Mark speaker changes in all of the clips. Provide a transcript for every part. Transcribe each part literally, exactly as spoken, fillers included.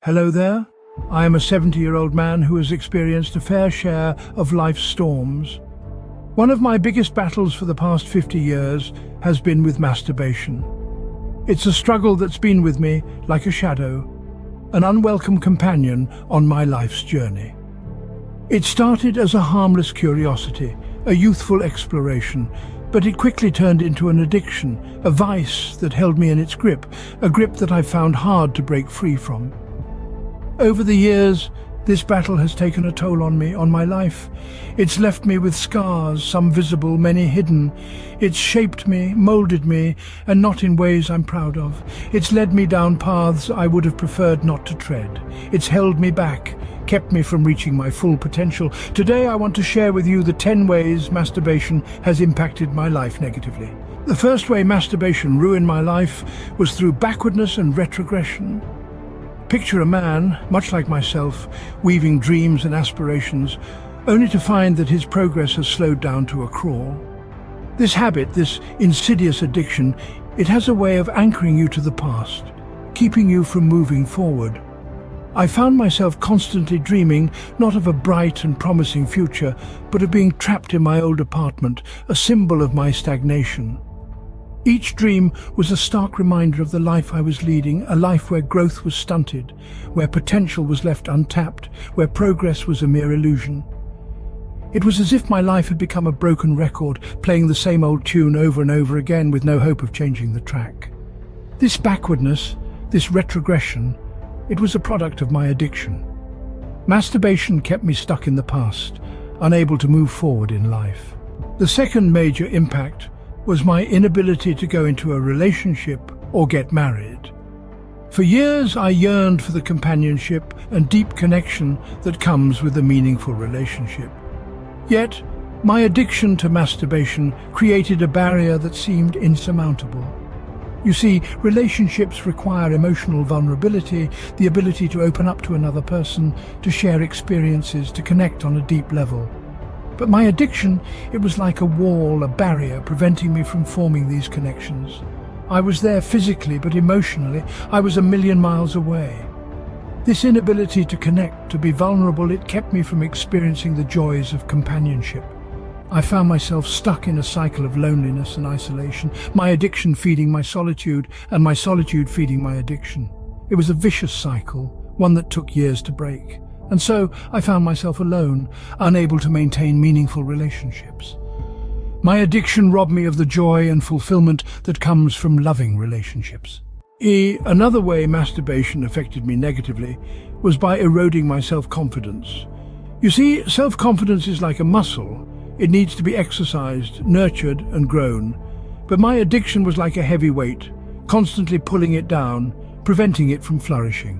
Speaker 1: Hello there. I am a seventy-year-old man who has experienced a fair share of life's storms. One of my biggest battles for the past fifty years has been with masturbation. It's a struggle that's been with me like a shadow, an unwelcome companion on my life's journey. It started as a harmless curiosity, a youthful exploration, but it quickly turned into an addiction, a vice that held me in its grip, a grip that I found hard to break free from. Over the years, this battle has taken a toll on me, on my life. It's left me with scars, some visible, many hidden. It's shaped me, molded me, and not in ways I'm proud of. It's led me down paths I would have preferred not to tread. It's held me back, kept me from reaching my full potential. Today I want to share with you the ten ways masturbation has impacted my life negatively. The first way masturbation ruined my life was through backwardness and retrogression. Picture a man, much like myself, weaving dreams and aspirations, only to find that his progress has slowed down to a crawl. This habit, this insidious addiction, it has a way of anchoring you to the past, keeping you from moving forward. I found myself constantly dreaming not of a bright and promising future, but of being trapped in my old apartment, a symbol of my stagnation. Each dream was a stark reminder of the life I was leading, a life where growth was stunted, where potential was left untapped, where progress was a mere illusion. It was as if my life had become a broken record, playing the same old tune over and over again with no hope of changing the track. This backwardness, this retrogression, it was a product of my addiction. Masturbation kept me stuck in the past, unable to move forward in life. The second major impact was my inability to go into a relationship or get married. For years I yearned for the companionship and deep connection that comes with a meaningful relationship. Yet, my addiction to masturbation created a barrier that seemed insurmountable. You see, relationships require emotional vulnerability, the ability to open up to another person, to share experiences, to connect on a deep level. But my addiction, it was like a wall, a barrier, preventing me from forming these connections. I was there physically, but emotionally, I was a million miles away. This inability to connect, to be vulnerable, it kept me from experiencing the joys of companionship. I found myself stuck in a cycle of loneliness and isolation, my addiction feeding my solitude, and my solitude feeding my addiction. It was a vicious cycle, one that took years to break. And so I found myself alone, unable to maintain meaningful relationships. My addiction robbed me of the joy and fulfillment that comes from loving relationships. E. Another way masturbation affected me negatively was by eroding my self-confidence. You see, self-confidence is like a muscle. It needs to be exercised, nurtured and grown. But my addiction was like a heavy weight, constantly pulling it down, preventing it from flourishing.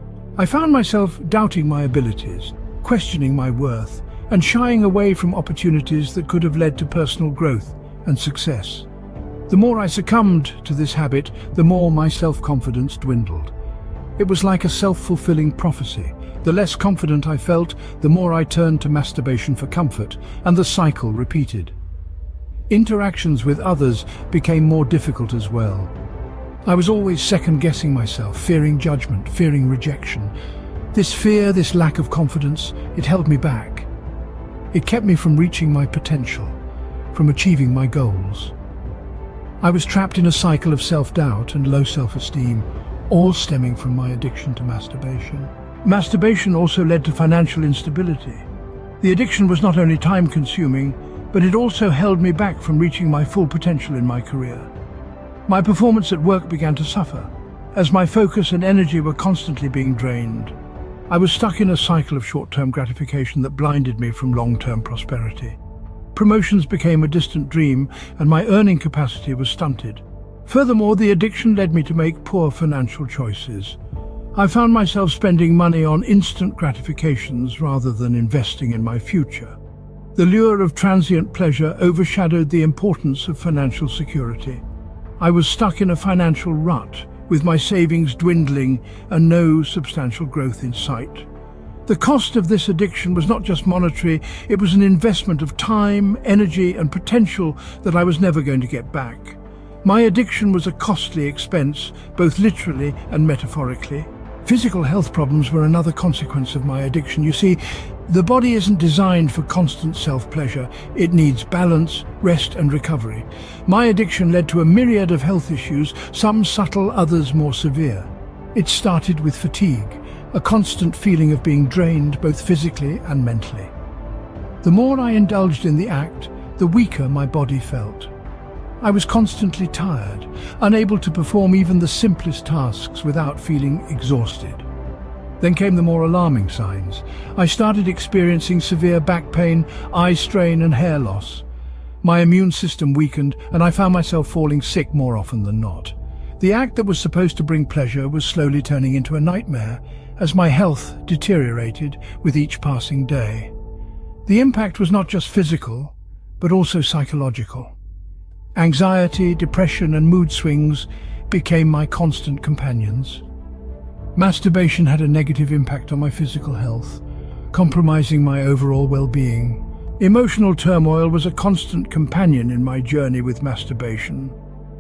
Speaker 1: I found myself doubting my abilities, questioning my worth, and shying away from opportunities that could have led to personal growth and success. The more I succumbed to this habit, the more my self-confidence dwindled. It was like a self-fulfilling prophecy. The less confident I felt, the more I turned to masturbation for comfort, and the cycle repeated. Interactions with others became more difficult as well. I was always second-guessing myself, fearing judgment, fearing rejection. This fear, this lack of confidence, it held me back. It kept me from reaching my potential, from achieving my goals. I was trapped in a cycle of self-doubt and low self-esteem, all stemming from my addiction to masturbation. Masturbation also led to financial instability. The addiction was not only time-consuming, but it also held me back from reaching my full potential in my career. My performance at work began to suffer, as my focus and energy were constantly being drained. I was stuck in a cycle of short-term gratification that blinded me from long-term prosperity. Promotions became a distant dream, and my earning capacity was stunted. Furthermore, the addiction led me to make poor financial choices. I found myself spending money on instant gratifications rather than investing in my future. The lure of transient pleasure overshadowed the importance of financial security. I was stuck in a financial rut, with my savings dwindling and no substantial growth in sight. The cost of this addiction was not just monetary, it was an investment of time, energy and potential that I was never going to get back. My addiction was a costly expense, both literally and metaphorically. Physical health problems were another consequence of my addiction. You see, the body isn't designed for constant self-pleasure. It needs balance, rest and recovery. My addiction led to a myriad of health issues, some subtle, others more severe. It started with fatigue, a constant feeling of being drained both physically and mentally. The more I indulged in the act, the weaker my body felt. I was constantly tired, unable to perform even the simplest tasks without feeling exhausted. Then came the more alarming signs. I started experiencing severe back pain, eye strain and hair loss. My immune system weakened and I found myself falling sick more often than not. The act that was supposed to bring pleasure was slowly turning into a nightmare as my health deteriorated with each passing day. The impact was not just physical, but also psychological. Anxiety, depression and mood swings became my constant companions. Masturbation had a negative impact on my physical health, compromising my overall well-being. Emotional turmoil was a constant companion in my journey with masturbation.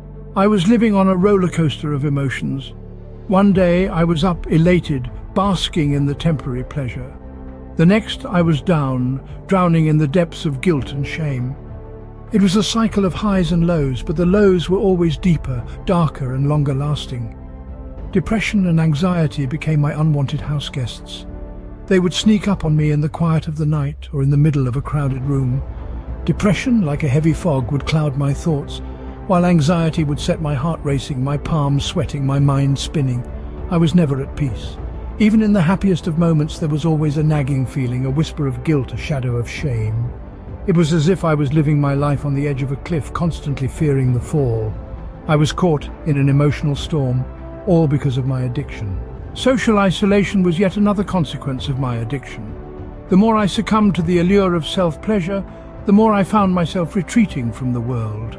Speaker 1: I was living on a roller coaster of emotions. One day I was up, elated, basking in the temporary pleasure. The next I was down, drowning in the depths of guilt and shame. It was a cycle of highs and lows, but the lows were always deeper, darker and longer lasting. Depression and anxiety became my unwanted house guests. They would sneak up on me in the quiet of the night or in the middle of a crowded room. Depression, like a heavy fog, would cloud my thoughts, while anxiety would set my heart racing, my palms sweating, my mind spinning. I was never at peace. Even in the happiest of moments there was always a nagging feeling, a whisper of guilt, a shadow of shame. It was as if I was living my life on the edge of a cliff, constantly fearing the fall. I was caught in an emotional storm, all because of my addiction. Social isolation was yet another consequence of my addiction. The more I succumbed to the allure of self-pleasure, the more I found myself retreating from the world.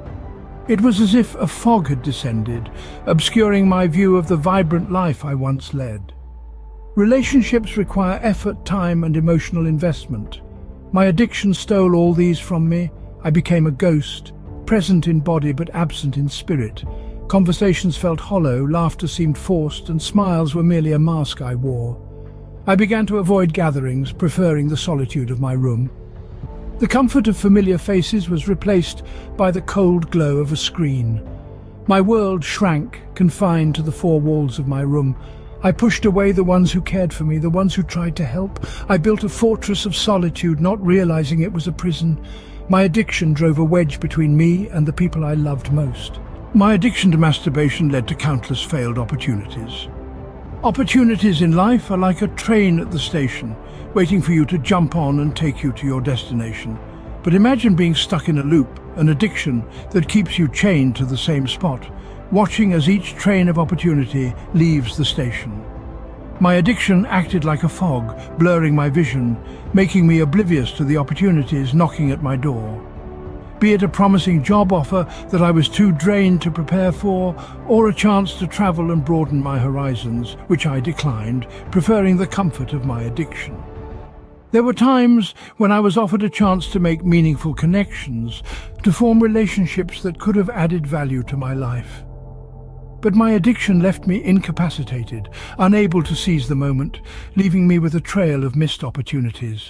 Speaker 1: It was as if a fog had descended, obscuring my view of the vibrant life I once led. Relationships require effort, time, and emotional investment. My addiction stole all these from me. I became a ghost, present in body but absent in spirit. Conversations felt hollow, laughter seemed forced, and smiles were merely a mask I wore. I began to avoid gatherings, preferring the solitude of my room. The comfort of familiar faces was replaced by the cold glow of a screen. My world shrank, confined to the four walls of my room. I pushed away the ones who cared for me, the ones who tried to help. I built a fortress of solitude, not realizing it was a prison. My addiction drove a wedge between me and the people I loved most. My addiction to masturbation led to countless failed opportunities. Opportunities in life are like a train at the station, waiting for you to jump on and take you to your destination. But imagine being stuck in a loop, an addiction that keeps you chained to the same spot, watching as each train of opportunity leaves the station. My addiction acted like a fog, blurring my vision, making me oblivious to the opportunities knocking at my door. Be it a promising job offer that I was too drained to prepare for, or a chance to travel and broaden my horizons, which I declined, preferring the comfort of my addiction. There were times when I was offered a chance to make meaningful connections, to form relationships that could have added value to my life. But my addiction left me incapacitated, unable to seize the moment, leaving me with a trail of missed opportunities.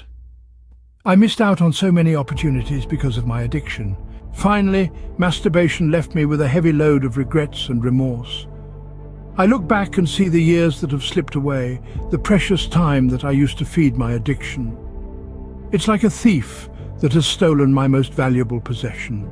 Speaker 1: I missed out on so many opportunities because of my addiction. Finally, masturbation left me with a heavy load of regrets and remorse. I look back and see the years that have slipped away, the precious time that I used to feed my addiction. It's like a thief that has stolen my most valuable possession.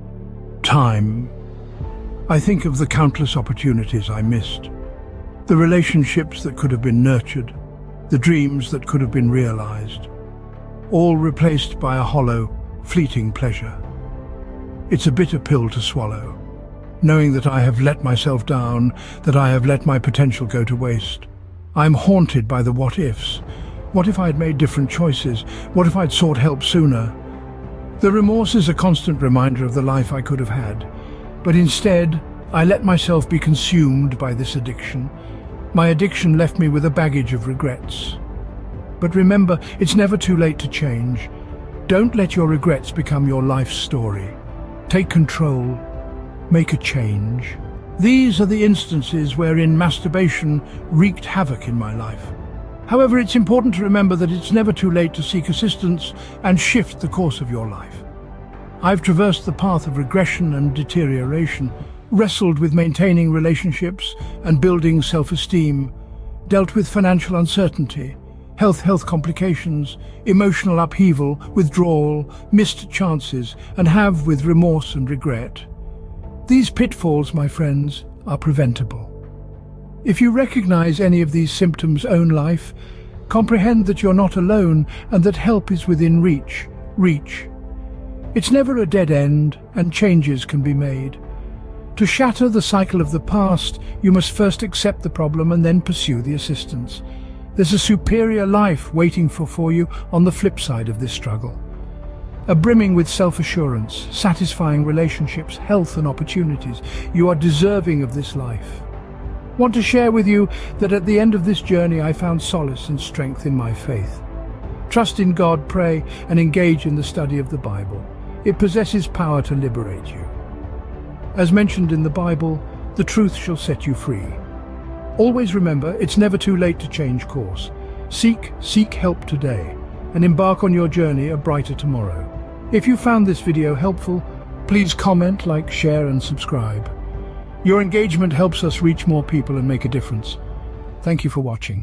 Speaker 1: Time. I think of the countless opportunities I missed, the relationships that could have been nurtured, the dreams that could have been realized, all replaced by a hollow, fleeting pleasure. It's a bitter pill to swallow, knowing that I have let myself down, that I have let my potential go to waste. I'm haunted by the what-ifs. What if I had made different choices? What if I'd sought help sooner? The remorse is a constant reminder of the life I could have had. But instead, I let myself be consumed by this addiction. My addiction left me with a baggage of regrets. But remember, it's never too late to change. Don't let your regrets become your life story. Take control. Make a change. These are the instances wherein masturbation wreaked havoc in my life. However, it's important to remember that it's never too late to seek assistance and shift the course of your life. I've traversed the path of regression and deterioration, wrestled with maintaining relationships and building self-esteem, dealt with financial uncertainty, health health complications, emotional upheaval, withdrawal, missed chances, and have with remorse and regret. These pitfalls, my friends, are preventable. If you recognize any of these symptoms own life, comprehend that you're not alone and that help is within reach. Reach. It's never a dead end, and changes can be made. To shatter the cycle of the past, you must first accept the problem and then pursue the assistance. There's a superior life waiting for, for you on the flip side of this struggle. A brimming with self-assurance, satisfying relationships, health and opportunities. You are deserving of this life. Want to share with you that at the end of this journey I found solace and strength in my faith. Trust in God, pray, and engage in the study of the Bible. It possesses power to liberate you. As mentioned in the Bible, the truth shall set you free. Always remember, it's never too late to change course. Seek, seek help today, and embark on your journey a brighter tomorrow. If you found this video helpful, please comment, like, share, and subscribe. Your engagement helps us reach more people and make a difference. Thank you for watching.